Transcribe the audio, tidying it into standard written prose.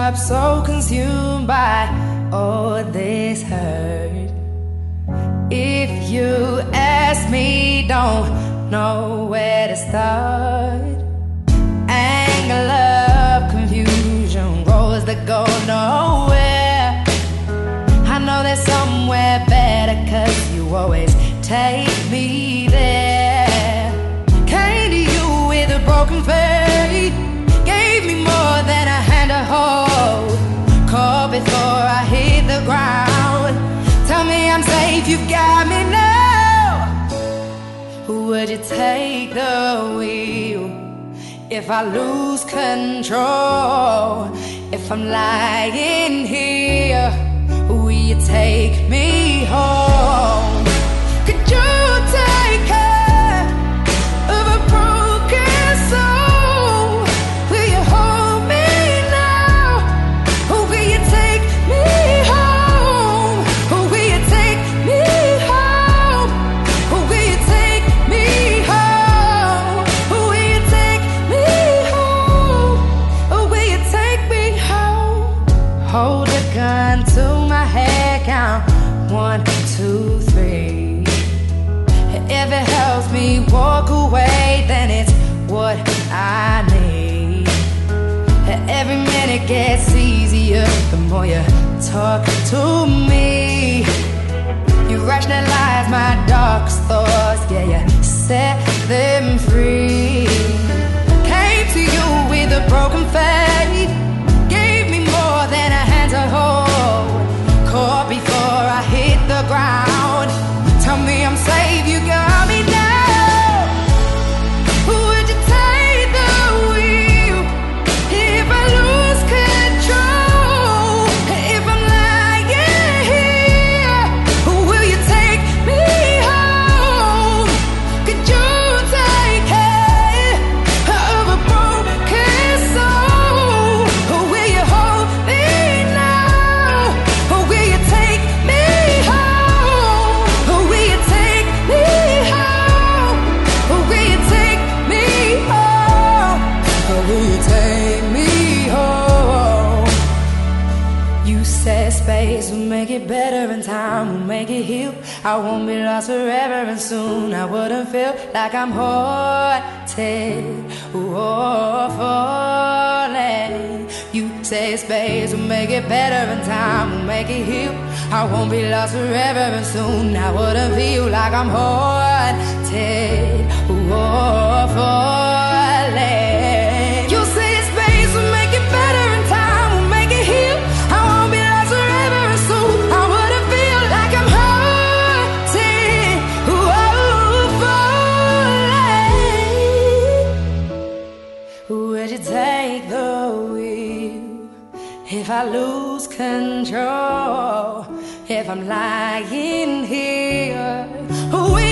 stop so consumed by all this hurt. If you ask me, don't know where to start. Anger, love, confusion, roads that go nowhere. I know there's somewhere better, 'cause you always take me there. Came to you with a broken faith, gave me more than a hand to hold. Call before I hit the ground. Tell me I'm safe, you got me now. Would you take the wheel if I lose control? If I'm lying here, will you take me home? Could you take care of a broken soul? Will you hold me now? Or will you take me home? Or will you take me home? Or will you take me home? Or will you take me home? Or will you take me home? Hold a gun to my head, count 1, 2, 3. If it helps me walk away, then it's what I need. Every minute gets easier the more you talk to me. You rationalize my darkest thoughts, yeah, you set them free. Came to you with a broken faith, gave me more than a hand to hold. Caught before I hit the ground. Tell me I'm safe, you got me now. Would you take the wheel if I lose control? If I'm lying here, will you take me home? Could you take care of a broken soul? Or will you hold me now? Or will you take me home? Or will you take me home? Or will you take me home? Or will you take me home? You said space will make it better and time will make it heal. I won't be lost forever and soon I wouldn't feel like I'm haunted or falling. You say space will make it better and time will make it heal. I won't be lost forever and soon I wouldn't feel like I'm haunted or falling. You say space will make it better and time will make it heal. I won't be lost forever and soon I wouldn't feel like I'm haunted or falling. Would you take the wheel if I lose control? If I'm lying here,